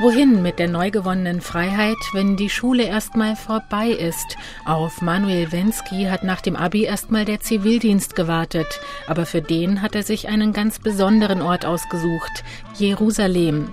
Wohin mit der neu gewonnenen Freiheit, wenn die Schule erstmal vorbei ist? Auf Manuel Wensky hat nach dem Abi erstmal der Zivildienst gewartet. Aber für den hat er sich einen ganz besonderen Ort ausgesucht: Jerusalem.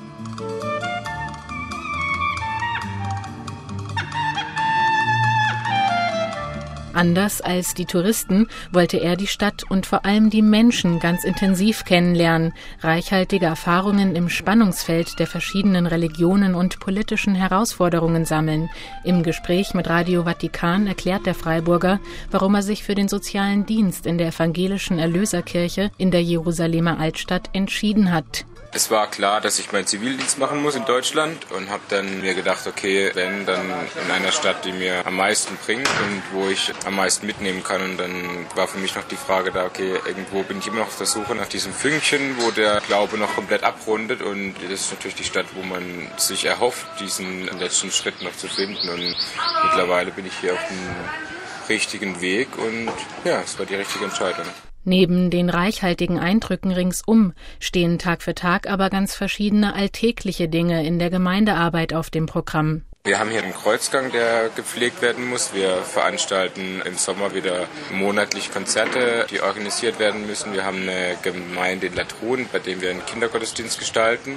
Anders als die Touristen wollte er die Stadt und vor allem die Menschen ganz intensiv kennenlernen, reichhaltige Erfahrungen im Spannungsfeld der verschiedenen Religionen und politischen Herausforderungen sammeln. Im Gespräch mit Radio Vatikan erklärt der Freiburger, warum er sich für den sozialen Dienst in der evangelischen Erlöserkirche in der Jerusalemer Altstadt entschieden hat. Es war klar, dass ich meinen Zivildienst machen muss in Deutschland und habe dann mir gedacht, okay, wenn, dann in einer Stadt, die mir am meisten bringt und wo ich am meisten mitnehmen kann. Und dann war für mich noch die Frage da, okay, irgendwo bin ich immer noch auf der Suche nach diesem Fünkchen, wo der Glaube noch komplett abrundet. Und das ist natürlich die Stadt, wo man sich erhofft, diesen letzten Schritt noch zu finden. Und mittlerweile bin ich hier auf dem richtigen Weg und ja, es war die richtige Entscheidung. Neben den reichhaltigen Eindrücken ringsum stehen Tag für Tag aber ganz verschiedene alltägliche Dinge in der Gemeindearbeit auf dem Programm. Wir haben hier einen Kreuzgang, der gepflegt werden muss. Wir veranstalten im Sommer wieder monatlich Konzerte, die organisiert werden müssen. Wir haben eine Gemeinde in Latrun, bei dem wir einen Kindergottesdienst gestalten.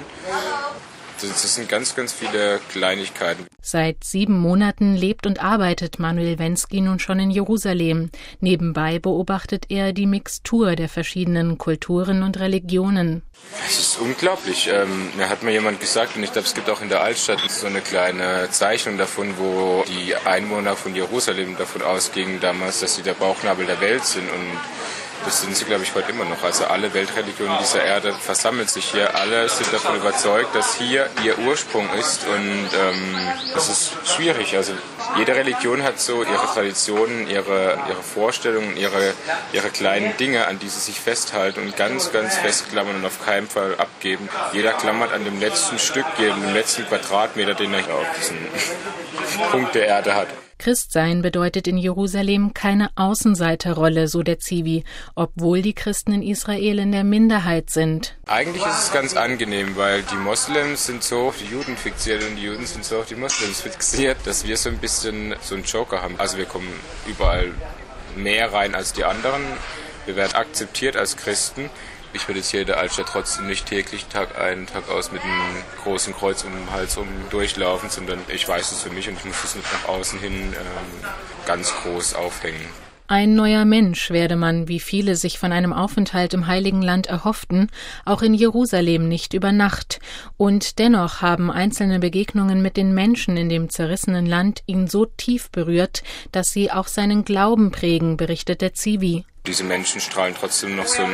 Das sind ganz, ganz viele Kleinigkeiten. Seit 7 Monaten lebt und arbeitet Manuel Wensky nun schon in Jerusalem. Nebenbei beobachtet er die Mixtur der verschiedenen Kulturen und Religionen. Es ist unglaublich. Da hat mir jemand gesagt, und ich glaube, es gibt auch in der Altstadt so eine kleine Zeichnung davon, wo die Einwohner von Jerusalem davon ausgingen damals, dass sie der Bauchnabel der Welt sind. Und das sind sie, glaube ich, heute immer noch. Also alle Weltreligionen dieser Erde versammeln sich hier. Alle sind davon überzeugt, dass hier ihr Ursprung ist. Und das ist schwierig. Also jede Religion hat so ihre Traditionen, ihre Vorstellungen, ihre kleinen Dinge, an die sie sich festhalten und ganz, ganz festklammern und auf keinen Fall abgeben. Jeder klammert an dem letzten Stück, dem letzten Quadratmeter, den er auf diesen Punkt der Erde hat. Christsein bedeutet in Jerusalem keine Außenseiterrolle, so der Zivi, obwohl die Christen in Israel in der Minderheit sind. Eigentlich ist es ganz angenehm, weil die Moslems sind so auf die Juden fixiert und die Juden sind so auf die Moslems fixiert, dass wir so ein bisschen so einen Joker haben. Also wir kommen überall mehr rein als die anderen. Wir werden akzeptiert als Christen. Ich würde jetzt hier in der Altstadt trotzdem nicht täglich Tag ein, Tag aus mit einem großen Kreuz um den Hals durchlaufen, sondern ich weiß es für mich und ich muss es nicht nach außen hin ganz groß aufhängen. Ein neuer Mensch werde man, wie viele sich von einem Aufenthalt im Heiligen Land erhofften, auch in Jerusalem nicht über Nacht. Und dennoch haben einzelne Begegnungen mit den Menschen in dem zerrissenen Land ihn so tief berührt, dass sie auch seinen Glauben prägen, berichtet der Zivi. Diese Menschen strahlen trotzdem noch so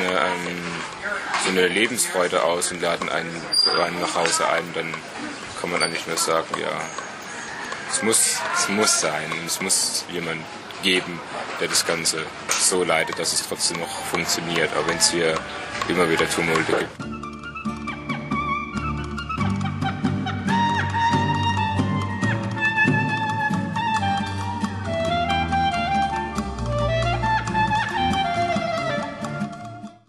eine Lebensfreude aus und laden einen nach Hause ein. Dann kann man eigentlich nur sagen, ja, es muss sein. Es muss jemand geben, der das Ganze so leitet, dass es trotzdem noch funktioniert, auch wenn es hier immer wieder Tumulte gibt.